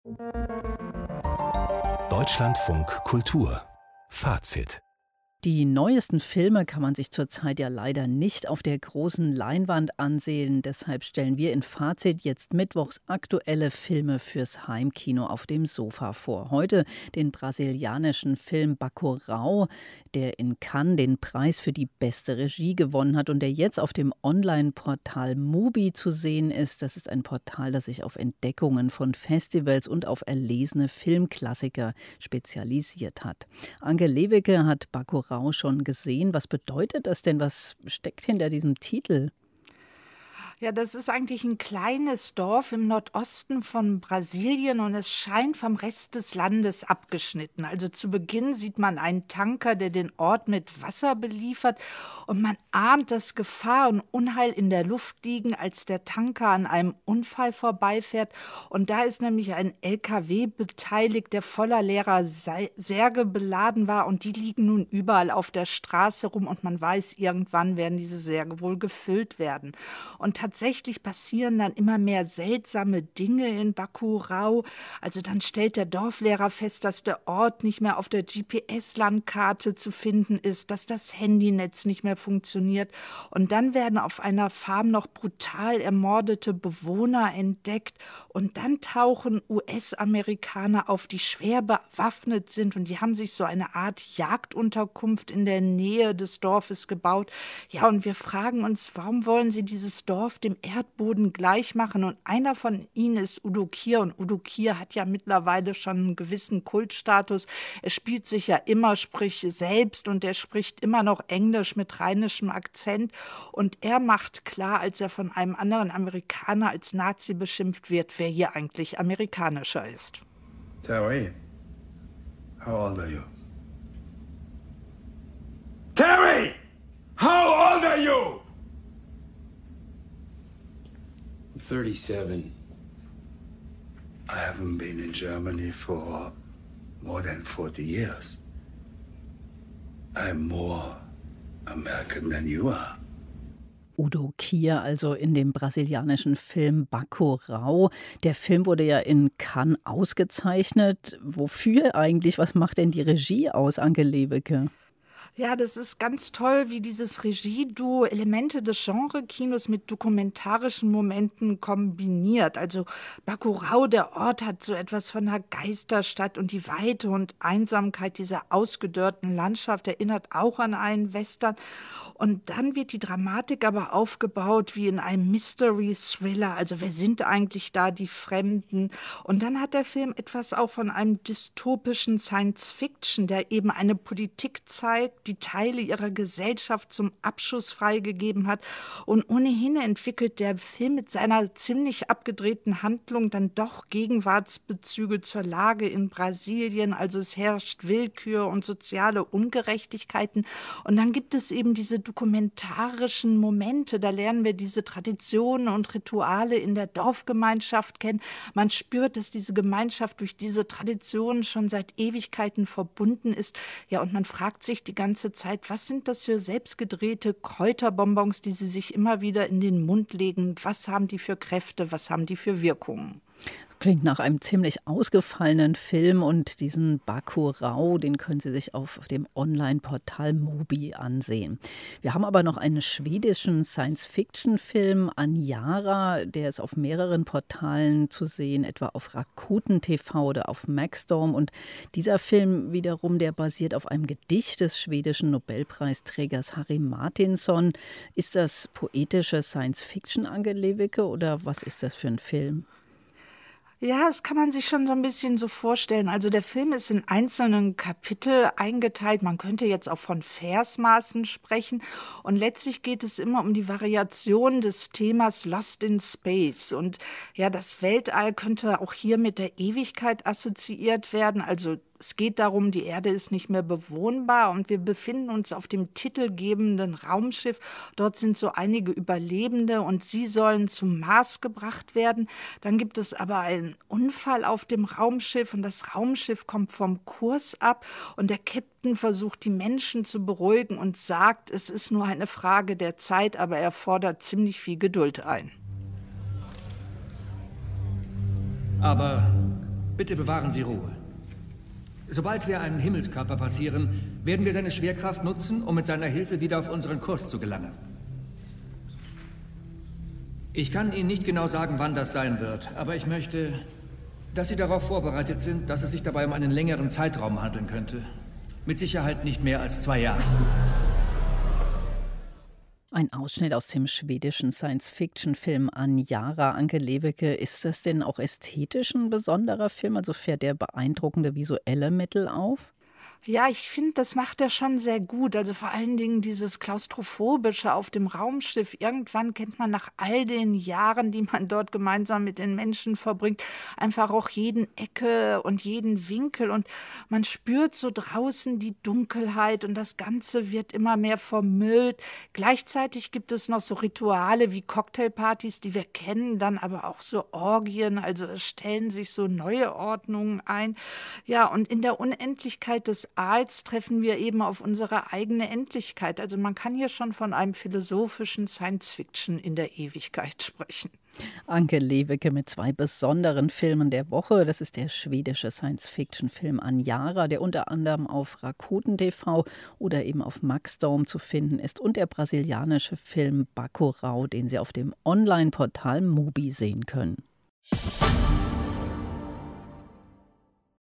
Deutschlandfunk Kultur Fazit. Die neuesten Filme kann man sich zurzeit ja leider nicht auf der großen Leinwand ansehen. Deshalb stellen wir in Fazit jetzt mittwochs aktuelle Filme fürs Heimkino auf dem Sofa vor. Heute den brasilianischen Film Bacurau, der in Cannes den Preis für die beste Regie gewonnen hat und der jetzt auf dem Online-Portal Mubi zu sehen ist. Das ist ein Portal, das sich auf Entdeckungen von Festivals und auf erlesene Filmklassiker spezialisiert hat. Anke Lewicke hat Bacurau schon gesehen. Was bedeutet das denn? Was steckt hinter diesem Titel? Ja, das ist eigentlich ein kleines Dorf im Nordosten von Brasilien und es scheint vom Rest des Landes abgeschnitten. Also zu Beginn sieht man einen Tanker, der den Ort mit Wasser beliefert und man ahnt, dass Gefahr und Unheil in der Luft liegen, als der Tanker an einem Unfall vorbeifährt. Und da ist nämlich ein LKW beteiligt, der voller leerer Särge beladen war und die liegen nun überall auf der Straße rum und man weiß, irgendwann werden diese Särge wohl gefüllt werden. Und tatsächlich passieren dann immer mehr seltsame Dinge in Bacurau. Also dann stellt der Dorflehrer fest, dass der Ort nicht mehr auf der GPS-Landkarte zu finden ist, dass das Handynetz nicht mehr funktioniert. Und dann werden auf einer Farm noch brutal ermordete Bewohner entdeckt. Und dann tauchen US-Amerikaner auf, die schwer bewaffnet sind. Und die haben sich so eine Art Jagdunterkunft in der Nähe des Dorfes gebaut. Ja, und wir fragen uns, warum wollen sie dieses Dorf dem Erdboden gleich machen? Und einer von ihnen ist Udo Kier. Und Udo Kier hat ja mittlerweile schon einen gewissen Kultstatus. Er spielt sich ja immer, sprich selbst, und er spricht immer noch Englisch mit rheinischem Akzent. Und er macht klar, als er von einem anderen Amerikaner als Nazi beschimpft wird, wer hier eigentlich amerikanischer ist. Terry, how old are you? Terry, how old are you? 37. I haven't been in Germany for more than 40 years. I'm more American than you are. Udo Kier, also in dem brasilianischen Film Bacurau. Der Film wurde ja in Cannes ausgezeichnet. Wofür eigentlich? Was macht denn die Regie aus, Anke Lewicke? Ja, das ist ganz toll, wie dieses Regieduo Elemente des Genre-Kinos mit dokumentarischen Momenten kombiniert. Also Bacurau, der Ort, hat so etwas von einer Geisterstadt und die Weite und Einsamkeit dieser ausgedörrten Landschaft erinnert auch an einen Western. Und dann wird die Dramatik aber aufgebaut wie in einem Mystery-Thriller. Also wer sind eigentlich da die Fremden? Und dann hat der Film etwas auch von einem dystopischen Science-Fiction, der eben eine Politik zeigt, die Teile ihrer Gesellschaft zum Abschuss freigegeben hat. Und ohnehin entwickelt der Film mit seiner ziemlich abgedrehten Handlung dann doch Gegenwartsbezüge zur Lage in Brasilien. Also es herrscht Willkür und soziale Ungerechtigkeiten. Und dann gibt es eben diese dokumentarischen Momente. Da lernen wir diese Traditionen und Rituale in der Dorfgemeinschaft kennen. Man spürt, dass diese Gemeinschaft durch diese Traditionen schon seit Ewigkeiten verbunden ist. Ja, und man fragt sich die ganze Zeit, was sind das für selbstgedrehte Kräuterbonbons, die sie sich immer wieder in den Mund legen? Was haben die für Kräfte? Was haben die für Wirkungen? Klingt nach einem ziemlich ausgefallenen Film und diesen Bacurau, den können Sie sich auf dem Online-Portal Mubi ansehen. Wir haben aber noch einen schwedischen Science-Fiction-Film, Aniara, der ist auf mehreren Portalen zu sehen, etwa auf Rakuten TV oder auf Maxdome. Und dieser Film wiederum, der basiert auf einem Gedicht des schwedischen Nobelpreisträgers Harry Martinson. Ist das poetische Science-Fiction, Anke Lewicke, oder was ist das für ein Film? Ja, das kann man sich schon so ein bisschen so vorstellen. Also der Film ist in einzelnen Kapitel eingeteilt. Man könnte jetzt auch von Versmaßen sprechen. Und letztlich geht es immer um die Variation des Themas Lost in Space. Und ja, das Weltall könnte auch hier mit der Ewigkeit assoziiert werden. Also es geht darum, die Erde ist nicht mehr bewohnbar und wir befinden uns auf dem titelgebenden Raumschiff. Dort sind so einige Überlebende und sie sollen zum Mars gebracht werden. Dann gibt es aber einen Unfall auf dem Raumschiff und das Raumschiff kommt vom Kurs ab und der Captain versucht, die Menschen zu beruhigen und sagt, es ist nur eine Frage der Zeit, aber er fordert ziemlich viel Geduld ein. Aber Bitte bewahren Sie Ruhe. Sobald wir einen Himmelskörper passieren, werden wir seine Schwerkraft nutzen, um mit seiner Hilfe wieder auf unseren Kurs zu gelangen. Ich kann Ihnen nicht genau sagen, wann das sein wird, aber ich möchte, dass Sie darauf vorbereitet sind, dass es sich dabei um einen längeren Zeitraum handeln könnte. Mit Sicherheit nicht mehr als 2 Jahre. Ein Ausschnitt aus dem schwedischen Science-Fiction-Film Aniara. Anke Lewicke, ist das denn auch ästhetisch ein besonderer Film? Also fährt der beeindruckende visuelle Mittel auf? Ja, ich finde, das macht er schon sehr gut. Also vor allen Dingen dieses Klaustrophobische auf dem Raumschiff. Irgendwann kennt man nach all den Jahren, die man dort gemeinsam mit den Menschen verbringt, einfach auch jeden Ecke und jeden Winkel. Und man spürt so draußen die Dunkelheit und das Ganze wird immer mehr vermüllt. Gleichzeitig gibt es noch so Rituale wie Cocktailpartys, die wir kennen, dann aber auch so Orgien. Also es stellen sich so neue Ordnungen ein. Ja, und in der Unendlichkeit des Aals treffen wir eben auf unsere eigene Endlichkeit. Also man kann hier schon von einem philosophischen Science-Fiction in der Ewigkeit sprechen. Anke Lewicke mit 2 besonderen Filmen der Woche. Das ist der schwedische Science-Fiction-Film Aniara, der unter anderem auf Rakuten TV oder eben auf Maxdome zu finden ist, und der brasilianische Film Bacurau, den Sie auf dem Online-Portal Mubi sehen können.